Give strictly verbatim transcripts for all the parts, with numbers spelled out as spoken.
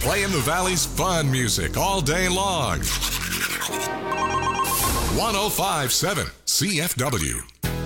Playing the Valley's fun music all day long. one oh five point seven C F W.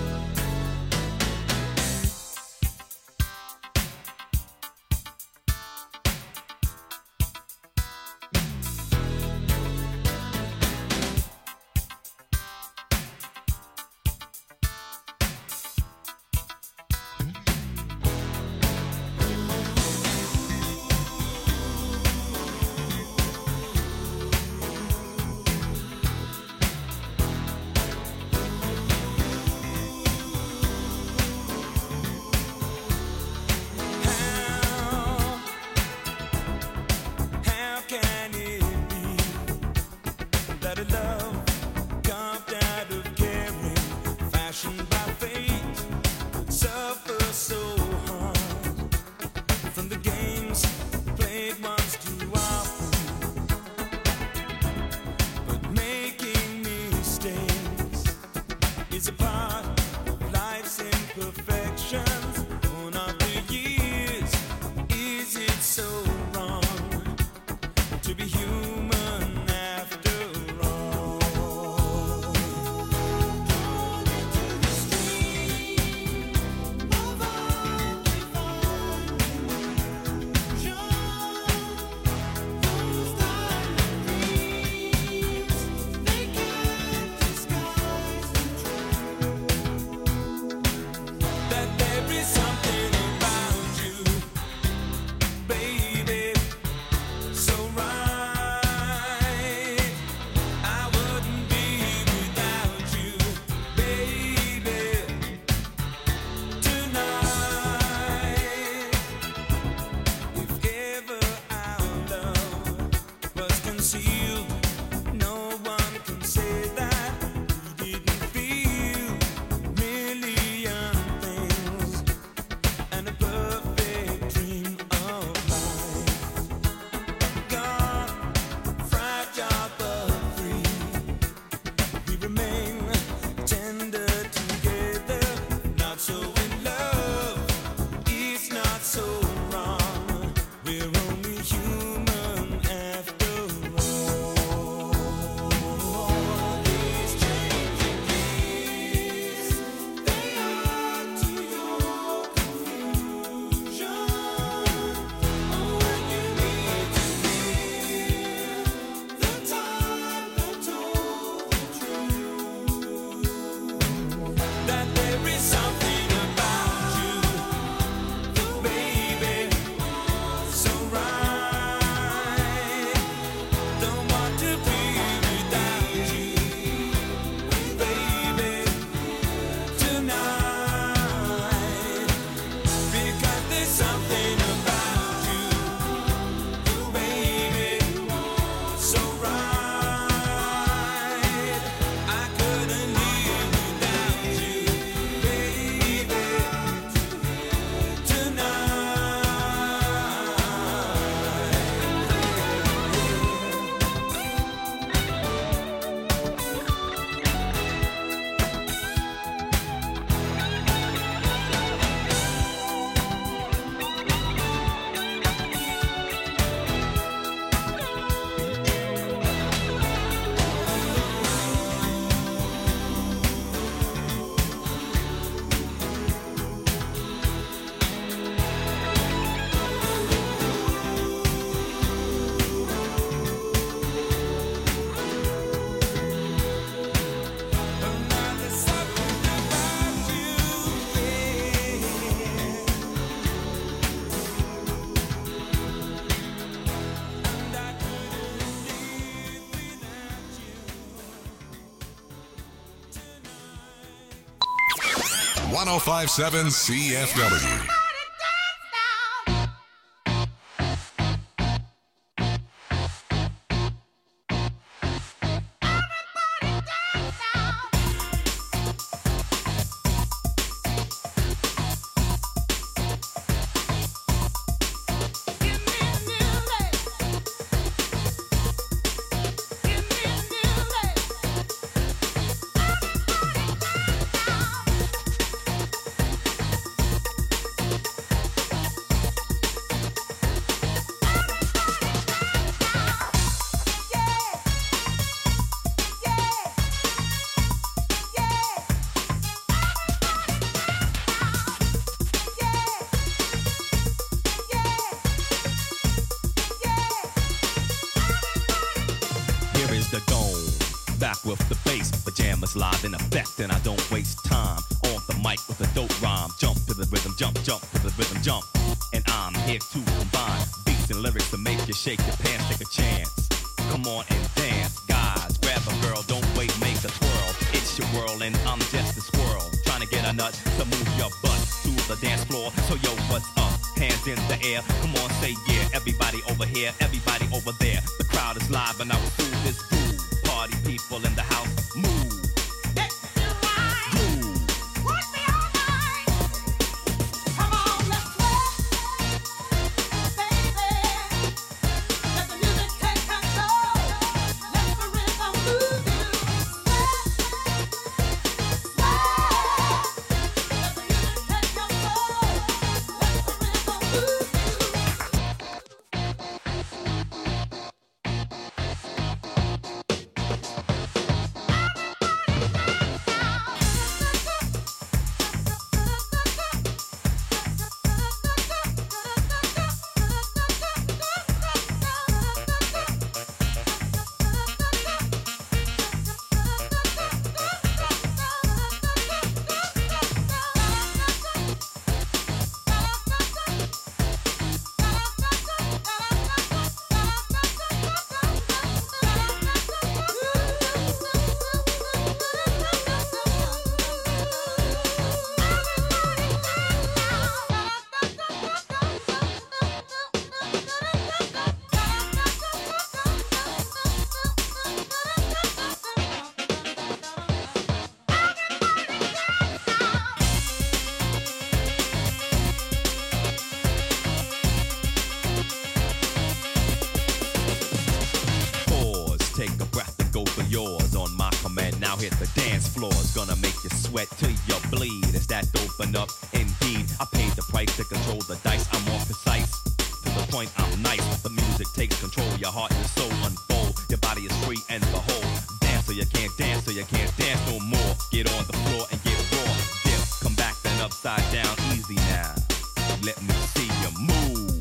one oh five point seven C F W. jam is live in effect and I don't waste time. On the mic with a dope rhyme. Jump to the rhythm, jump, jump to the rhythm, jump. And I'm here to combine beats and lyrics to make you shake your pants, take a chance. Come on and dance, guys. Grab a girl, don't wait, make a twirl. It's your world and I'm just a squirrel. Trying to get a nut to move your butt to the dance floor. So yo, what's up? Hands in the air. Come on, say yeah. Everybody over here, everybody over there. The crowd is live and I will fool this fool. Party people in the house, move. Yours on my command. Now hit the dance floor. It's gonna make you sweat till you bleed. Is that open up? Indeed, I paid the price to control the dice. I'm more precise. To the point, I'm nice. The music takes control. Your heart and soul unfold. Your body is free and behold. Dance so you can't dance, so you can't dance no more. Get on the floor and get raw. Dip, come back then upside down. Easy now. Let me see you move.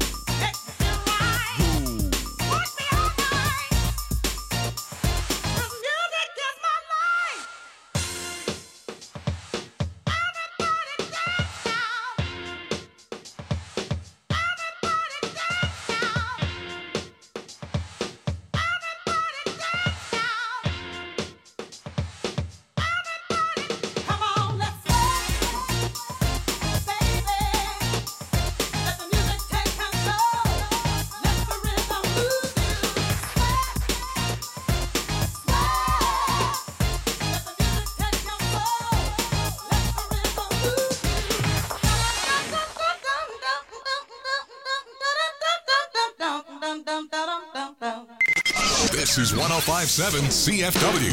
This is one oh five point seven C F W.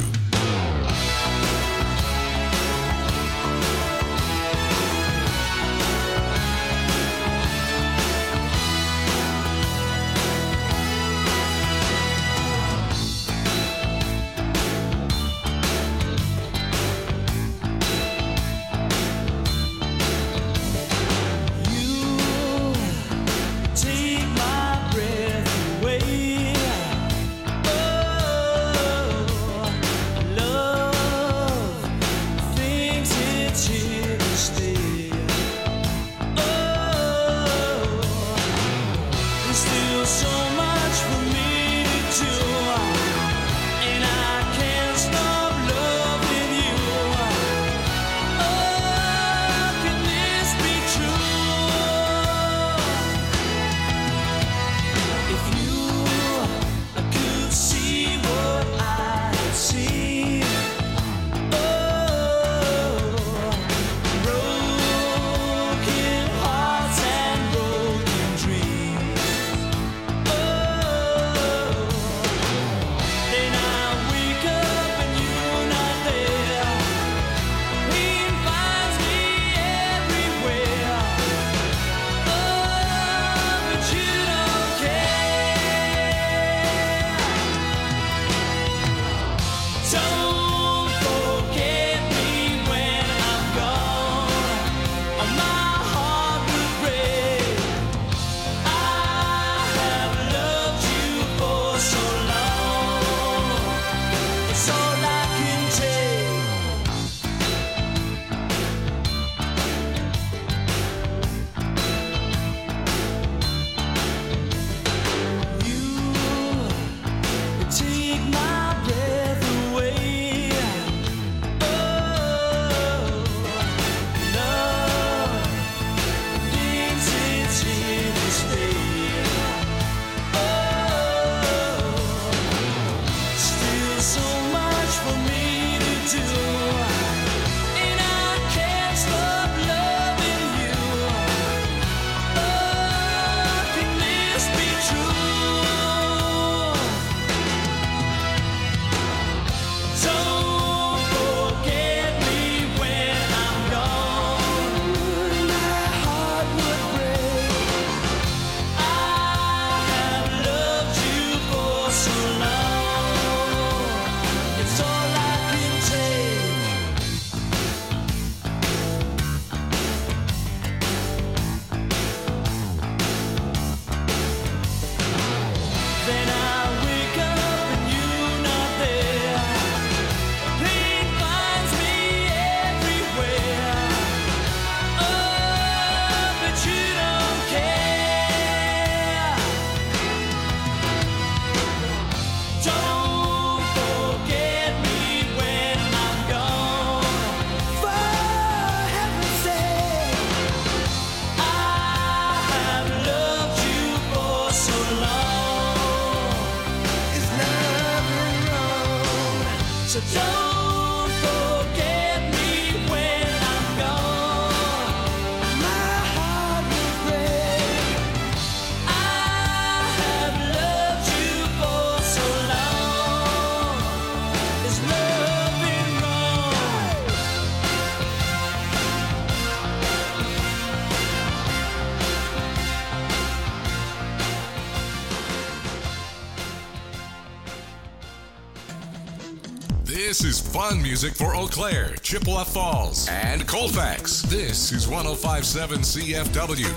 This is fun music for Eau Claire, Chippewa Falls, and Colfax. This is one oh five point seven C F W.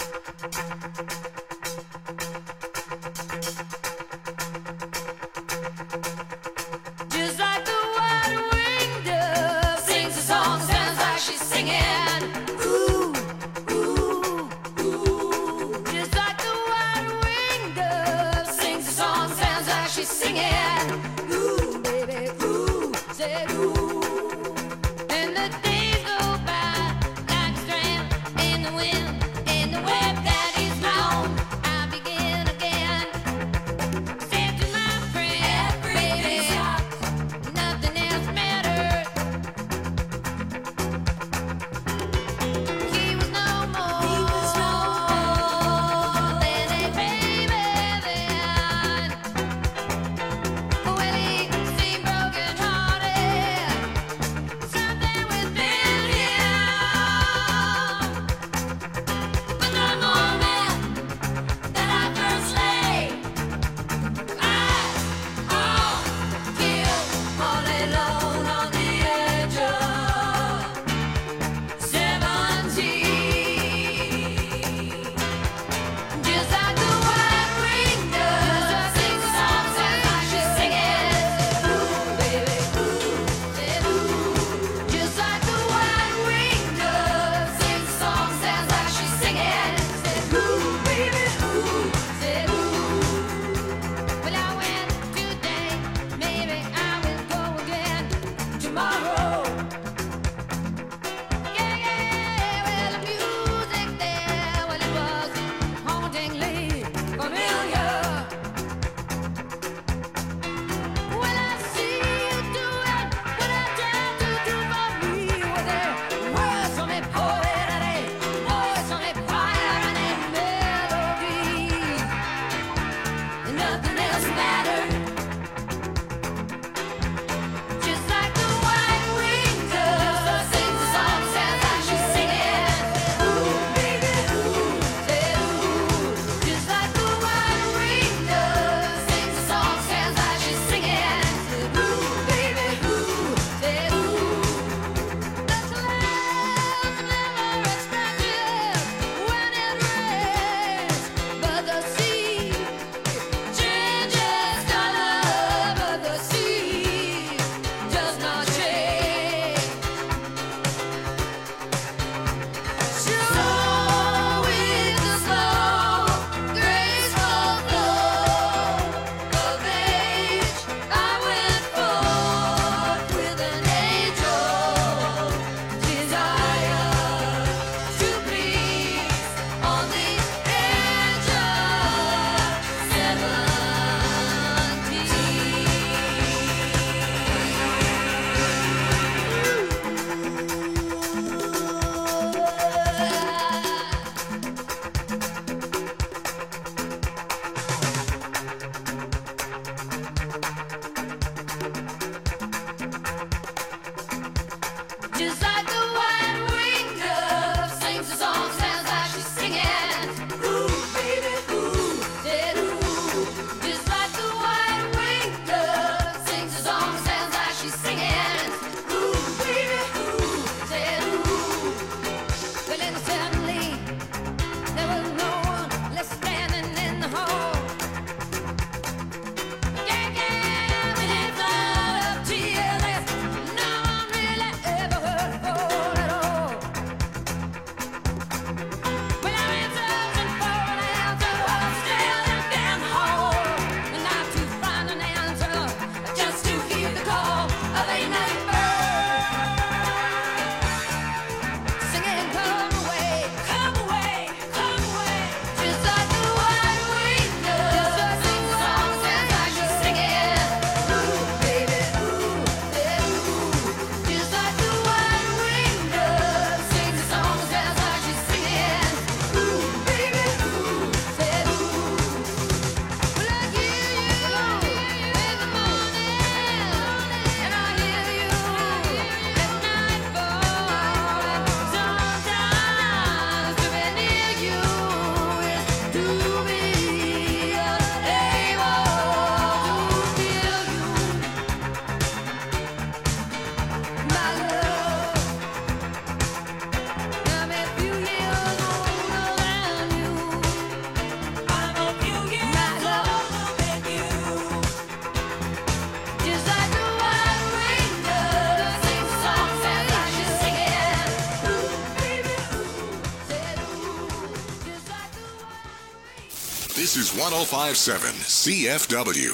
Just like the white-winged dove sings a song, sounds like she's singing. Ooh, ooh, ooh. Just like the white-winged dove sings a song, sounds like she's singing. Ooh, baby, ooh, said ooh. And the days go by like a strand in the wind, in the web that is long. I begin again. Said to my friend, baby, nothing else matters. This is one oh five point seven C F W.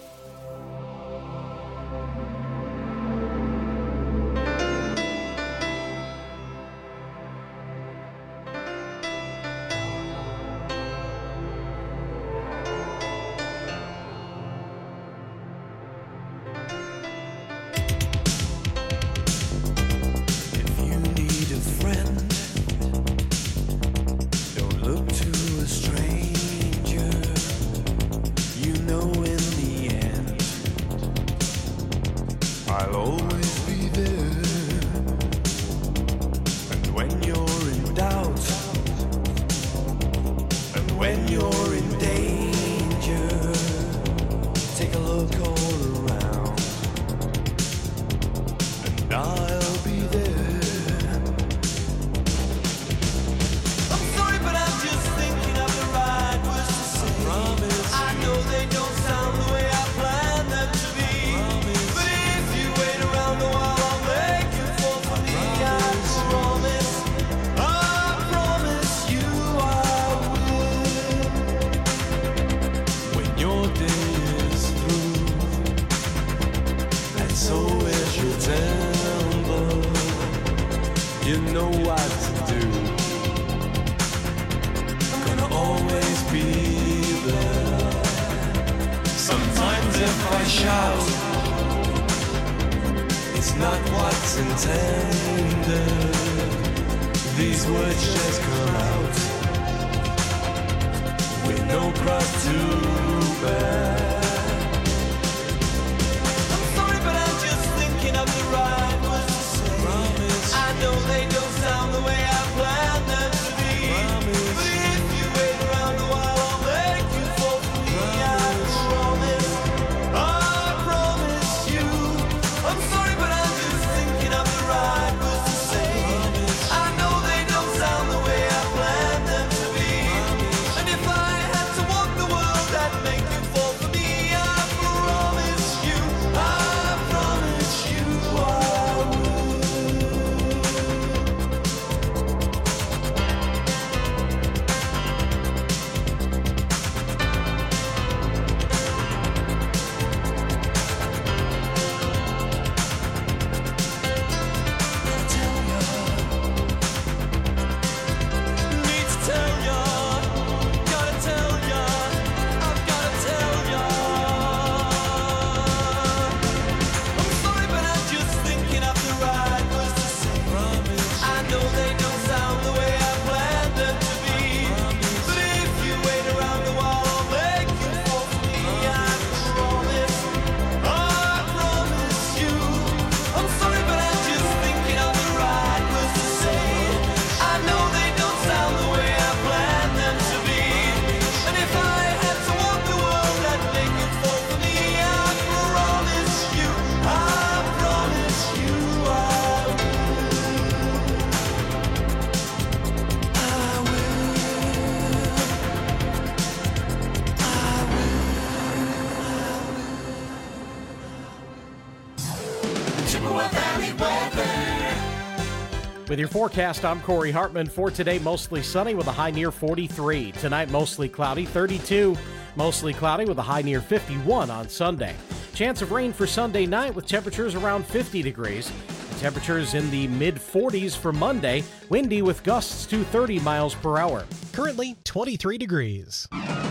With your forecast, I'm Corey Hartman. For today, mostly sunny with a high near forty-three. Tonight, mostly cloudy, thirty-two. Mostly cloudy with a high near fifty-one on Sunday. Chance of rain for Sunday night with temperatures around fifty degrees. Temperatures in the mid forties for Monday. Windy with gusts to thirty miles per hour. Currently twenty-three degrees.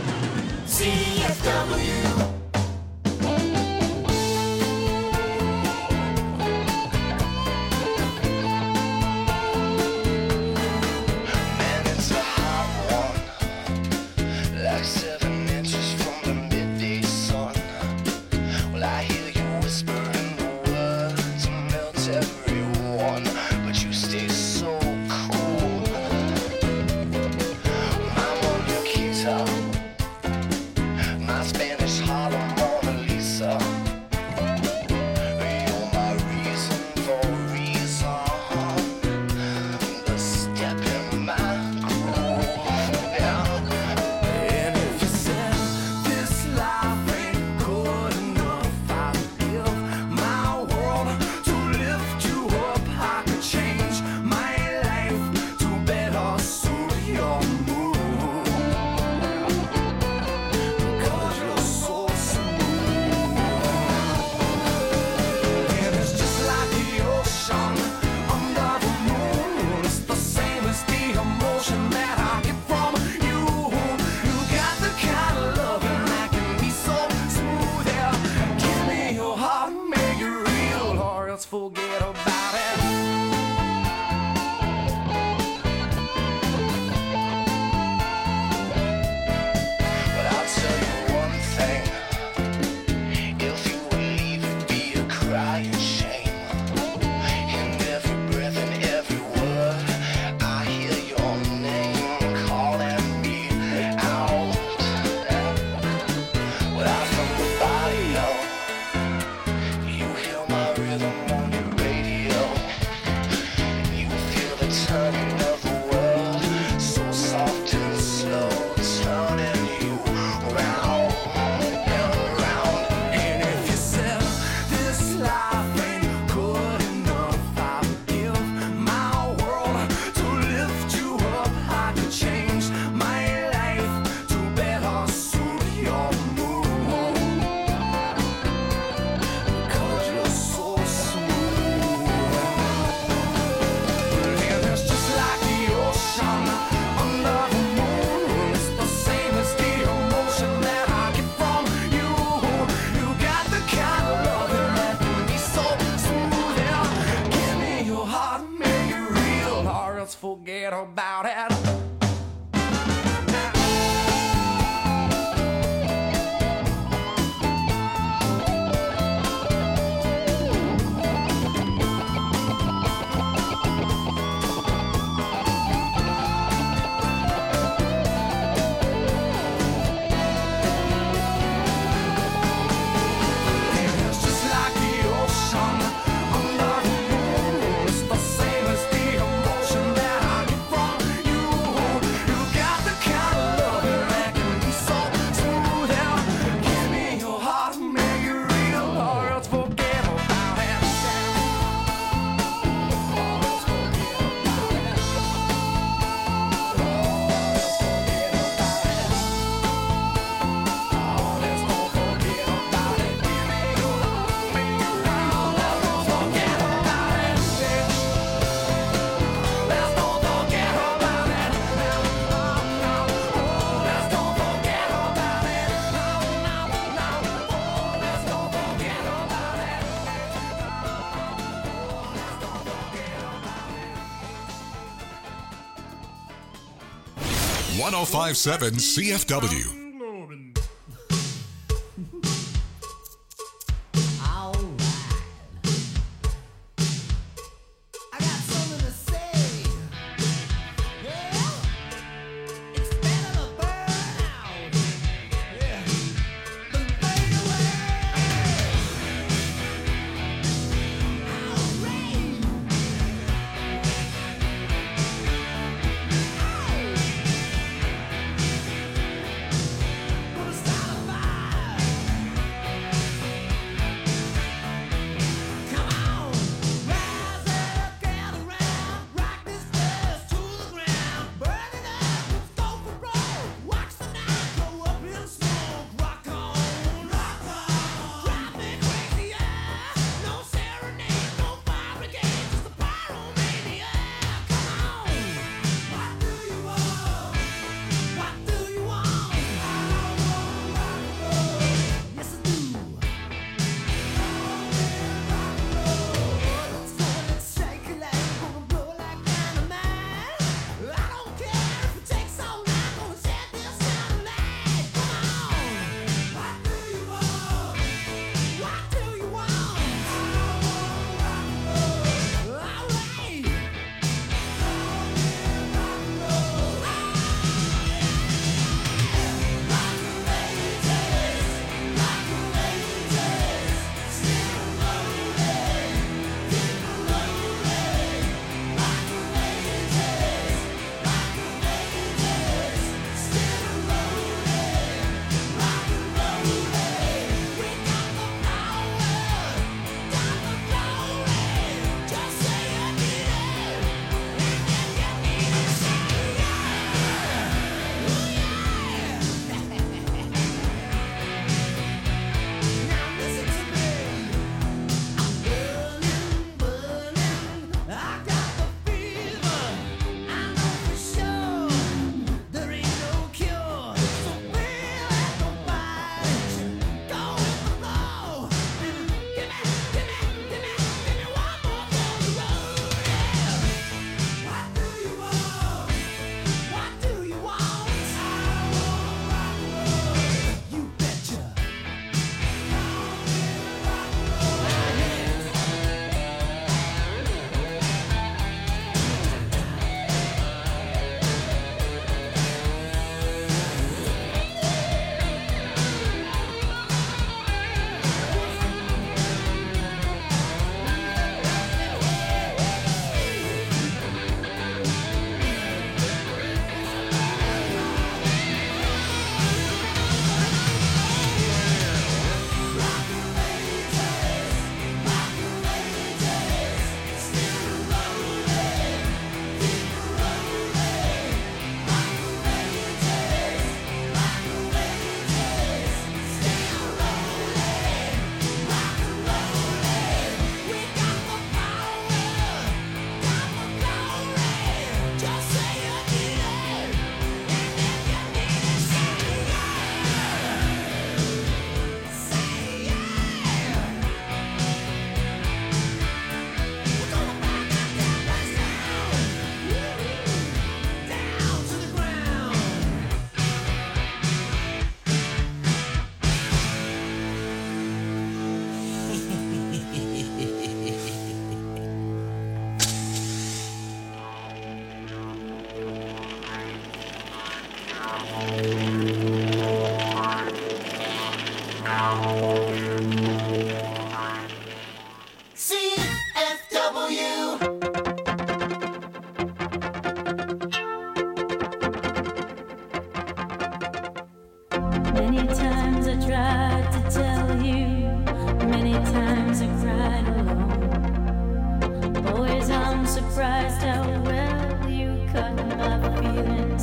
C F W. My Spanish Harlem let's forget about it. one oh five point seven C F W.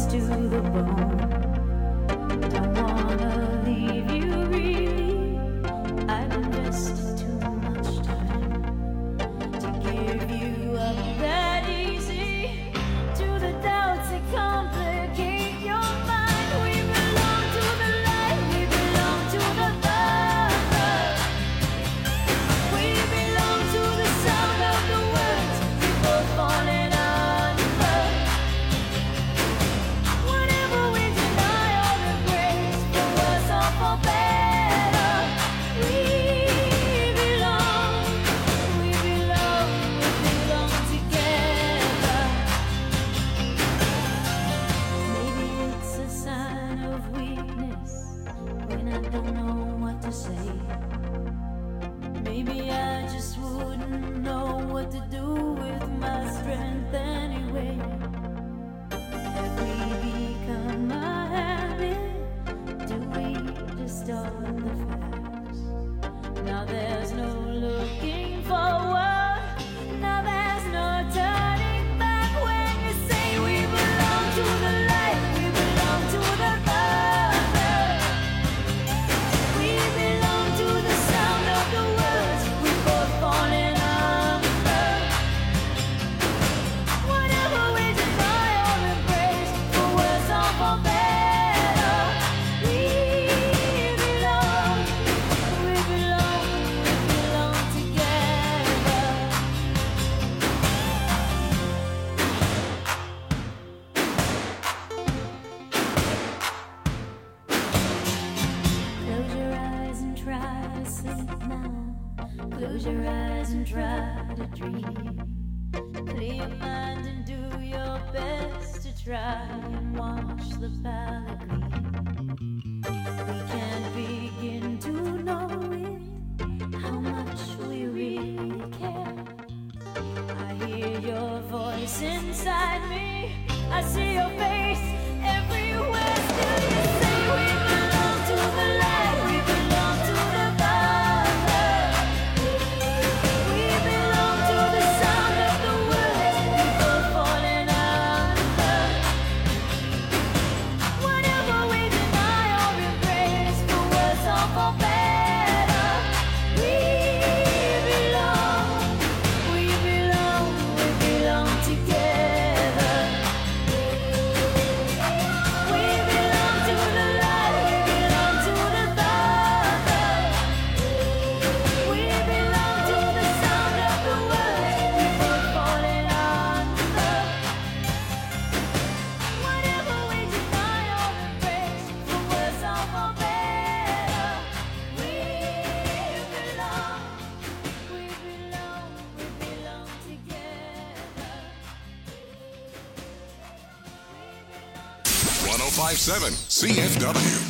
to the bone. Don't wanna leave you really. I've invested too much time to give you up that easy. To the doubts that complicate your mind. We belong to the light, we belong to the thunder. We belong to the sound of the words we both falling under. Whenever we deny or embrace, for worse or for better, we belong, we belong, we belong together. Maybe it's a sign of weakness when I don't know what to say. Maybe I just wouldn't know what to do with my strength anyway. Have we become a habit? Do we distort the facts? Now there's no looking forward. Now there's no turning back when you say we belong to the light, we belong to the thunder. We belong to the sound of the words we both falling under. Whatever we deny or embrace, for worse or for better, we belong, we belong, we belong together. Close your eyes and try to sleep now. Close your eyes and try to dream. Clear your mind and do your best to try and watch the palette gleam. We can't begin to know it, how much we really care. I hear your voice inside me. I see your face everywhere. Still you say we belong to the light, we belong to the thunder. We belong to the sound of the words we both falling under. Whatever we deny or embrace, for worse or for better, we belong, we belong, we belong together. We belong to the light, we belong to the thunder. We belong to the sound of the words we both falling under. Whatever we deny or embrace, for worse or for better, we belong, we belong, we belong together. one oh five point seven C F W.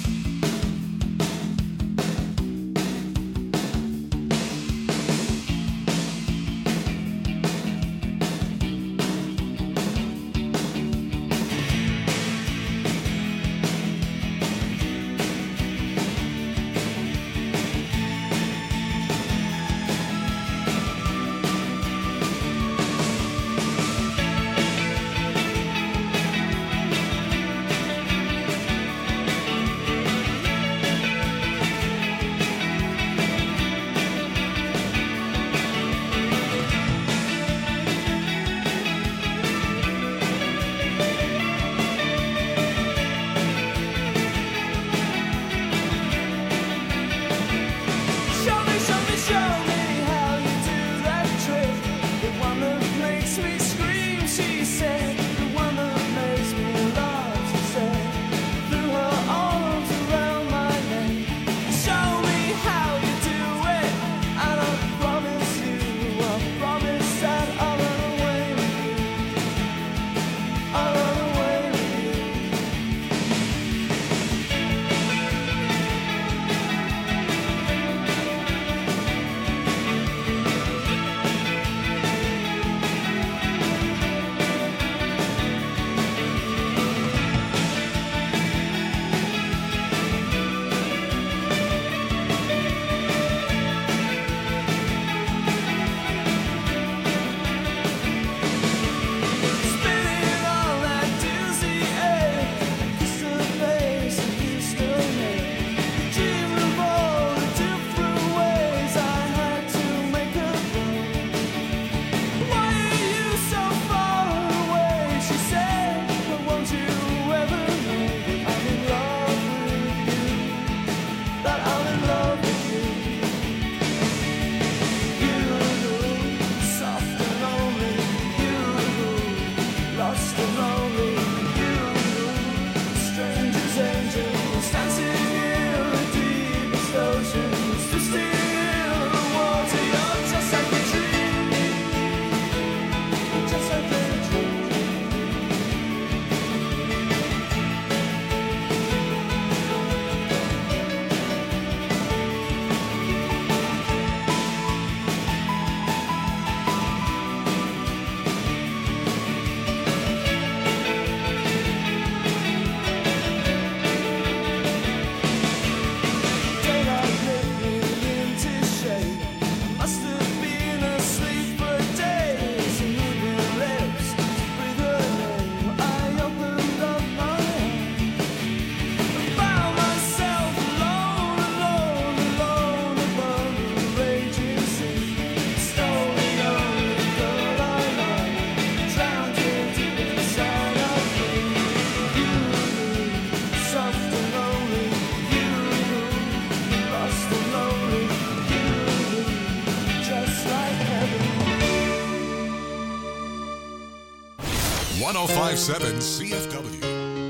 five seven C F W.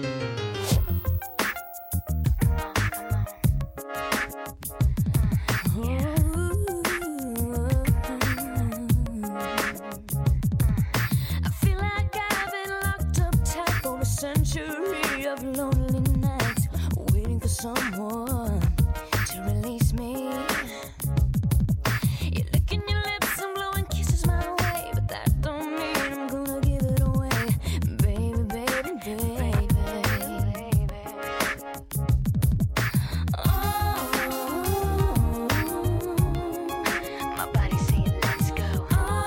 I feel like I've been locked up tight for a century of lonely nights, waiting for someone to release me. You're licking your lips and blowing kisses my way, but that don't mean I'm gonna give it away, baby, baby, baby. Oh, my body's saying let's go.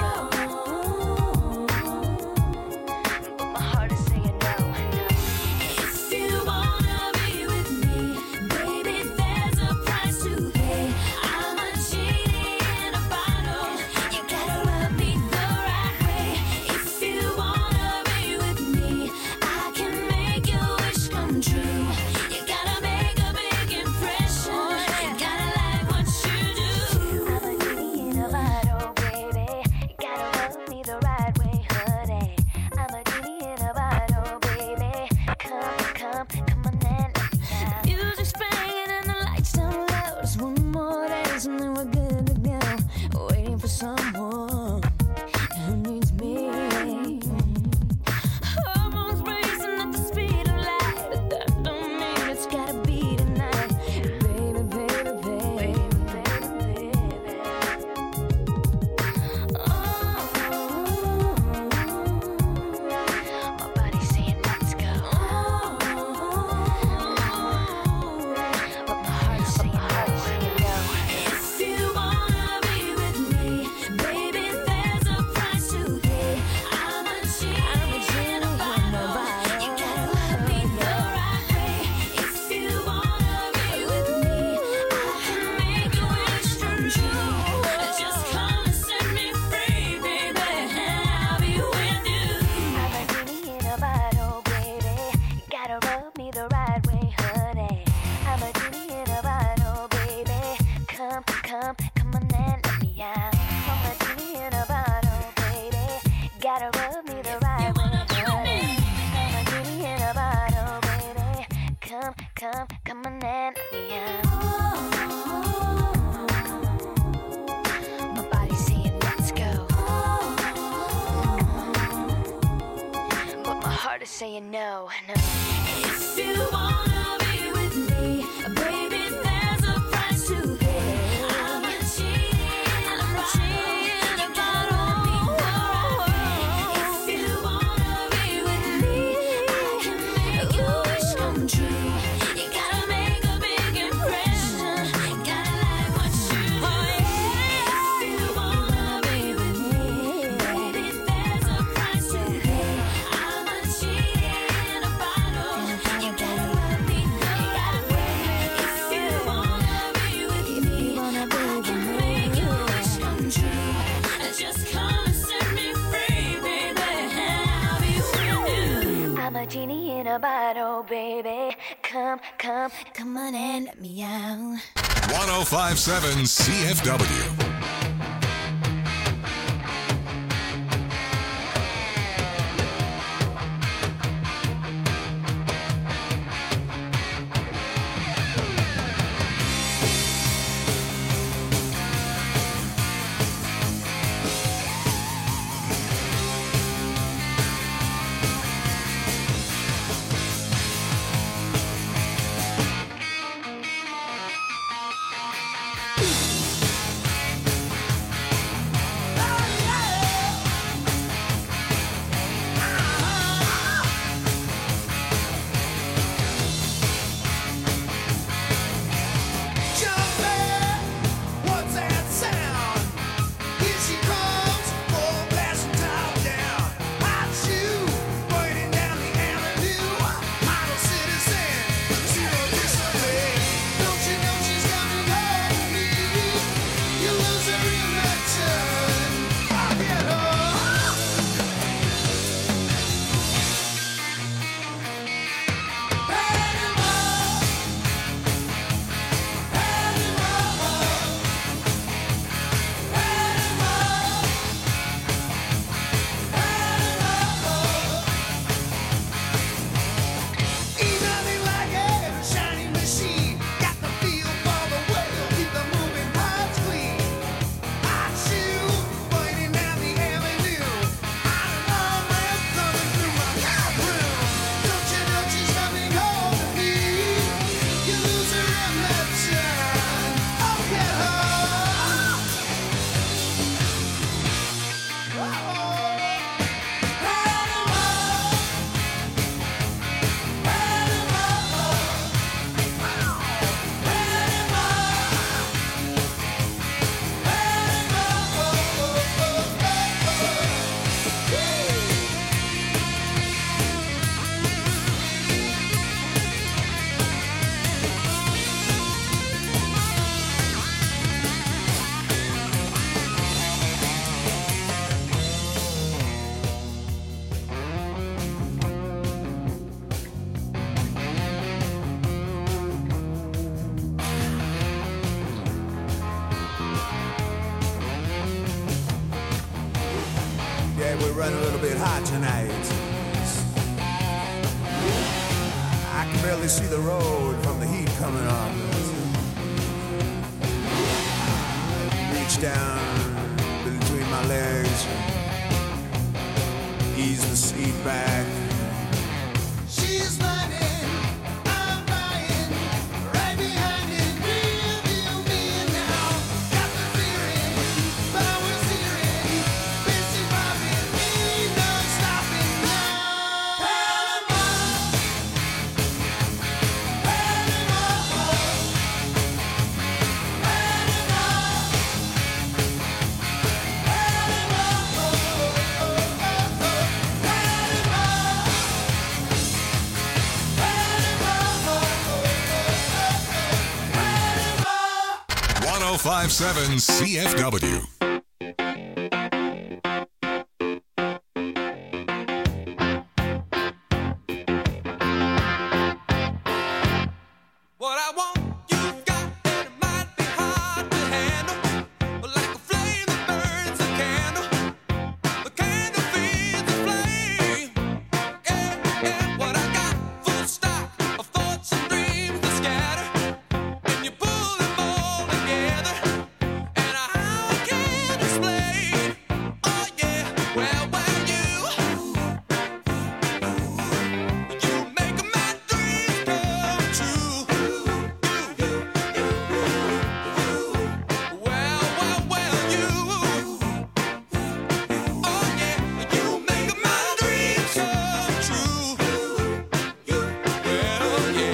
Oh, but my heart is saying no. If you wanna be with me, baby, there's a price to pay. I'm a genie in a bottle. You gotta rub me the right way. If you wanna be with me, I can make your wish come true. You gotta make a big impression. You gotta like what you do. I'm a genie in a bottle, baby. You gotta rub me the right way, honey. I'm a genie in a bottle, baby. Come, come, come on and let me out. Music's playing and the lights down low. Just one more dance and then we're good to go. Waiting for someone who needs me. Hormones racing at the speed of light, but that don't mean it's gotta be tonight. Baby, baby, baby, baby, baby. Oh, my body's saying let's go. But my heart's saying no. If you wanna be with me, baby, there's a price to pay. I'm a genie in a bottle. You gotta love me the right way. If you wanna be with me, I can make your wish come true. Just come and set me free, baby, and I'll be with you. I'm a genie in a bottle, baby. You gotta rub me the right way, honey. I'm a genie in a bottle, baby. Come, come, come on and let me out. I'm a genie in a bottle, baby. Gotta rub me the right way, honey. I'm a genie in a bottle, baby. Come, come, come on and let me out. My body's saying let's go, but my heart is saying no, no. If you wanna be with me, baby, there's a price to pay. I'm a genie, I'm a genie in a bottle. If you wanna be with me, I can make your wish come true. You gotta make a big impression. Gotta like what you do. If you wanna be with me, baby, there's a price to pay. I'm a genie in a bottle. You gotta rub me the right way. If you wanna be with me, I can make your wish come true. Just come and set me free, baby, and I'll be with you. I'm a genie in a bottle, baby. Come, come, come on and let me out. one oh five point seven C F W. running a little bit hot tonight. I can barely see the road from the heat coming on. Reach down between my legs, ease the seat back. She's running, I'm flying, right behind it, real deal me now. Got the feeling, power searing, busy popping, ain't no stopping now. Panama, Panama, one oh five point seven C F W. What I want, you've got, and it might be hard to handle. But like a flame that burns a candle, the candle feeds the flame. Yeah, yeah, what I got, full stock of thoughts and dreams that scatter. And you pull them all together, and how I can't explain. Oh yeah, well, well, you, you make my dreams come true. Well, well, well, you, oh yeah, you make my dreams come true. Well, yeah.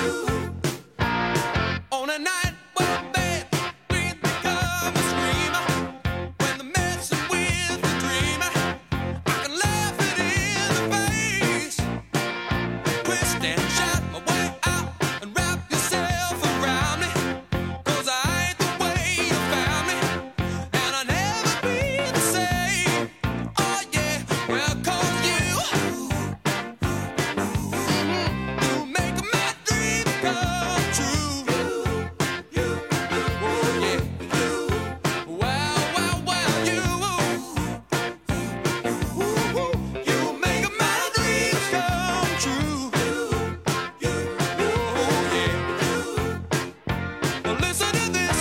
On a night when bad dreams become a screamer, when the messing with the dreamer, I can laugh it in the face, twist and shout my way out and wrap yourself around me. 'Cause I ain't the way you found me, and I'll never be the same. Oh yeah, well, 'cause you, you make my dreams come true. Oh yeah, well, well, well, you, you make my dreams come true. Oh yeah. Now listen to this.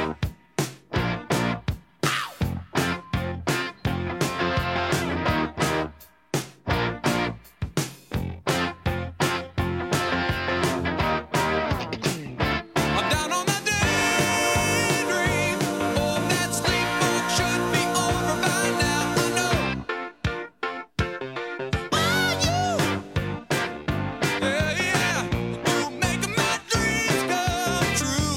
I'm down on that daydream. Oh, that sleepwalk should be over by now. I know. Oh, you. Yeah, yeah. You make my dreams come true.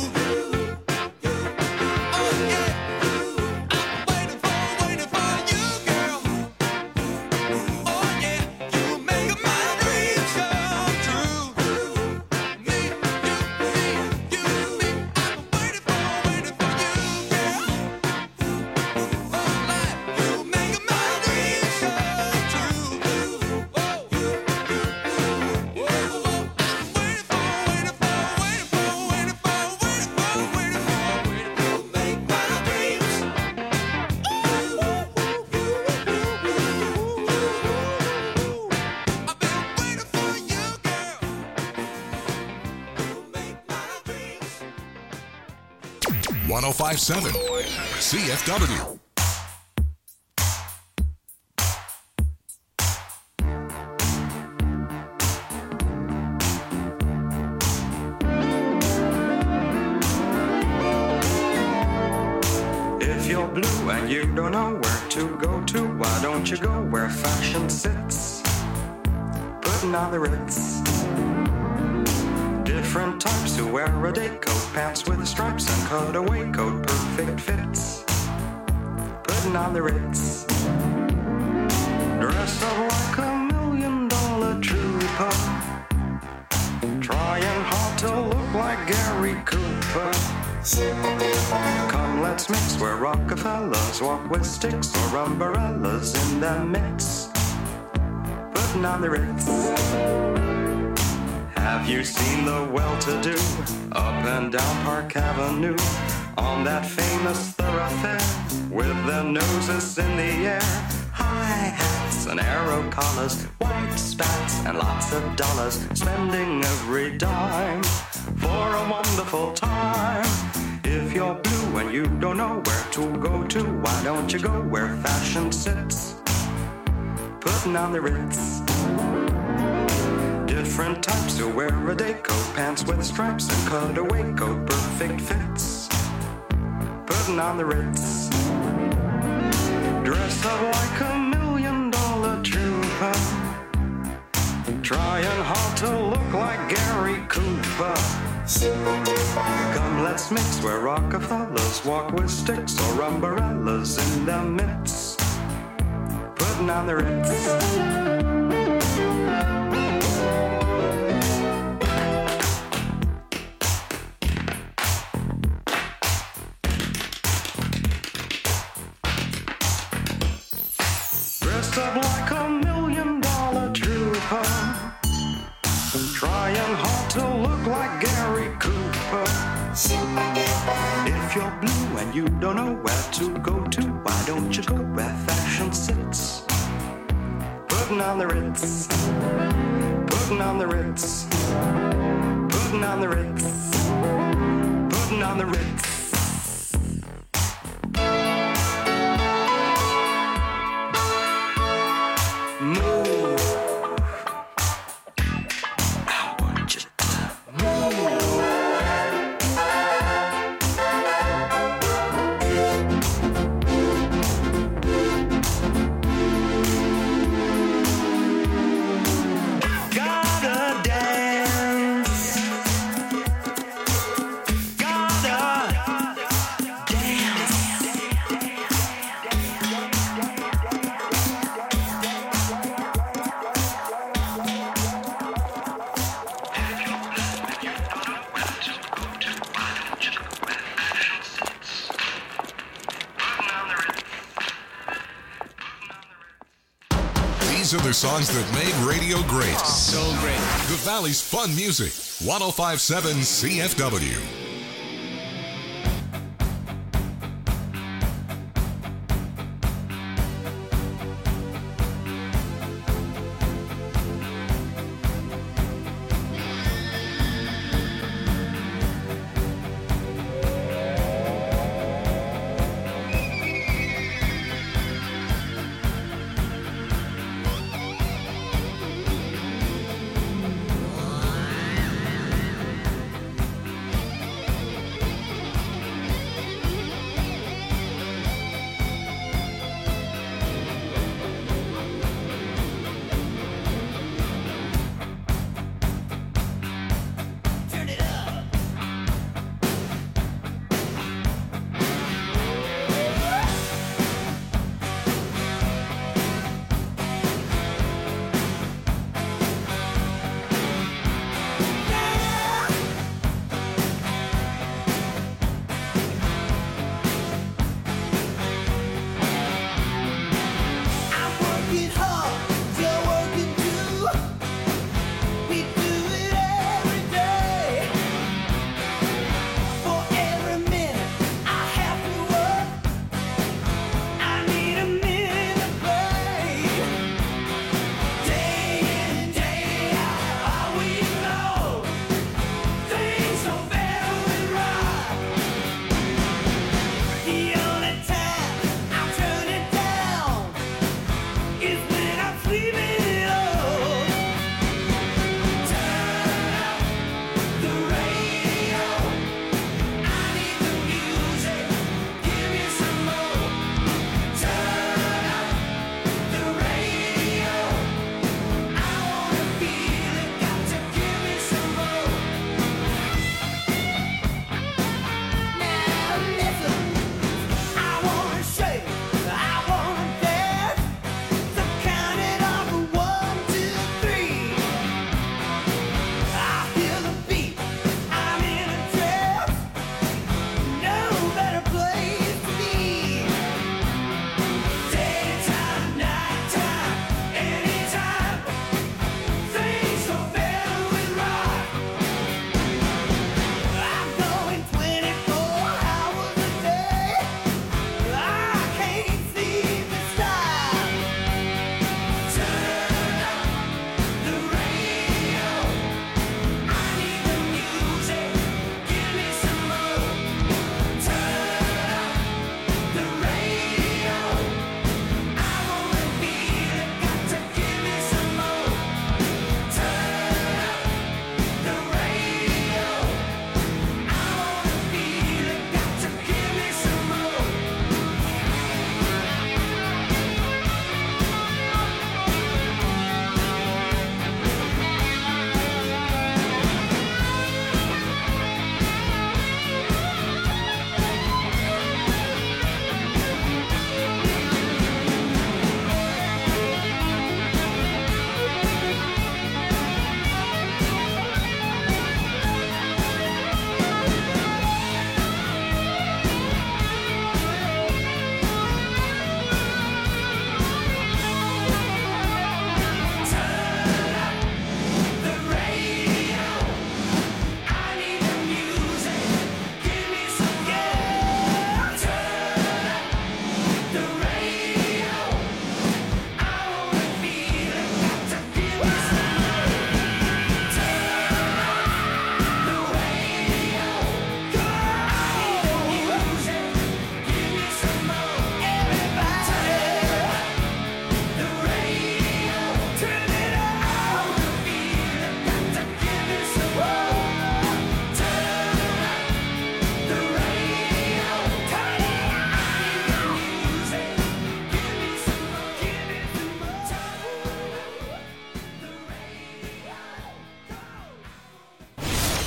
Oh, yeah. I'm waiting for, waiting for you, girl. Oh, yeah. You make my dreams come true. Me, you, me, you, me. I'm waiting for, waiting for you, girl. For life, you make my dreams come true. Oh, whoa, whoa. I'm waiting for, waiting for, waiting for, waiting for, waiting for, waiting for, waiting for, make my dreams. I've been waiting for you, girl. Make my dreams. one oh five point seven C F W. If you're blue and you don't know where to go to, why don't you go where fashion sits? Putting on the Ritz. Different types who wear a day coat, pants with stripes and cutaway coat, perfect fits. Putting on the Ritz. Dressed up like a million dollar trooper, trying hard to look like Gary Cooper. Come, let's mix where Rockefellers walk with sticks or umbrellas in their midst. Putting on the Ritz. Have you seen the well-to-do up and down Park Avenue on that famous thoroughfare with their noses in the air? high hats and arrow collars, white spats and lots of dollars, spending every dime for a wonderful time. If you're blue and you don't know where to go to, why don't you go where fashion sits? Putting on the Ritz. Different types who wear a day coat, pants with stripes and cutaway coat, perfect fits. Putting on the Ritz. Dress up like a million dollar trooper, trying hard to look like Gary Cooper. Come, let's mix where Rockefellers walk with sticks or umbrellas in their midst. Putting on the Ritz. Dressed up like a million dollar trooper, trying hard to look like Gary Cooper. If you're blue and you don't know where to go to, why don't you go where fashion sits? Putting on the Ritz. Putting on the Ritz. Putting on the Ritz. Putting on the Ritz. These are the songs that made radio great. So great. The Valley's fun music. one oh five point seven C F W.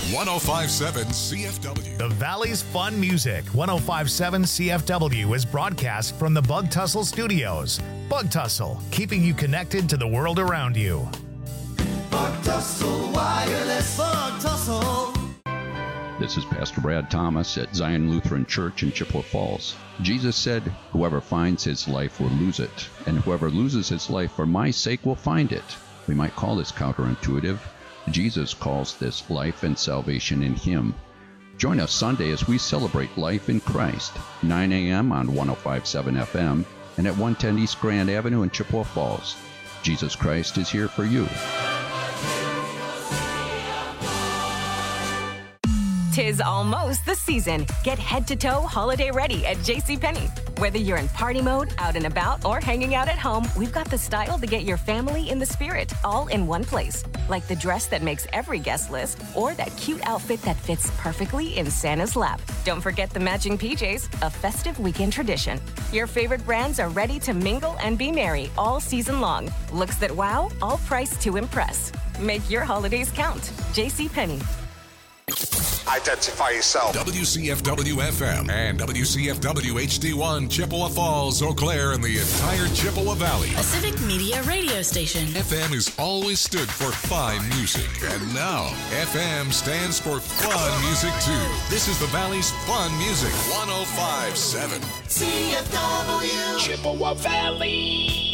one oh five point seven C F W. The Valley's Fun Music, one oh five point seven C F W, is broadcast from the Bug Tussle Studios. Bug Tussle, keeping you connected to the world around you. Bug Tussle Wireless. Bug Tussle. This is Pastor Brad Thomas at Zion Lutheran Church in Chippewa Falls. Jesus said, "Whoever finds his life will lose it, and whoever loses his life for my sake will find it." We might call this counterintuitive. Jesus calls this life and salvation in him. Join us Sunday as we celebrate life in Christ, nine a.m. on one oh five point seven F M and at one ten East Grand Avenue in Chippewa Falls. Jesus Christ is here for you. Tis almost the season. Get head-to-toe holiday ready at JCPenney. Whether you're in party mode, out and about, or hanging out at home, we've got the style to get your family in the spirit, all in one place. Like the dress that makes every guest list, or that cute outfit that fits perfectly in Santa's lap. Don't forget the matching P Js, a festive weekend tradition. Your favorite brands are ready to mingle and be merry all season long. Looks that wow, all priced to impress. Make your holidays count. JCPenney. Identify yourself. W C F W F M and W C F W H D one, Chippewa Falls, Eau Claire, and the entire Chippewa Valley. A civic media radio station. F M has always stood for fine music, and now F M stands for fun music too. This is the Valley's fun music, one oh five point seven C F W. Chippewa Valley.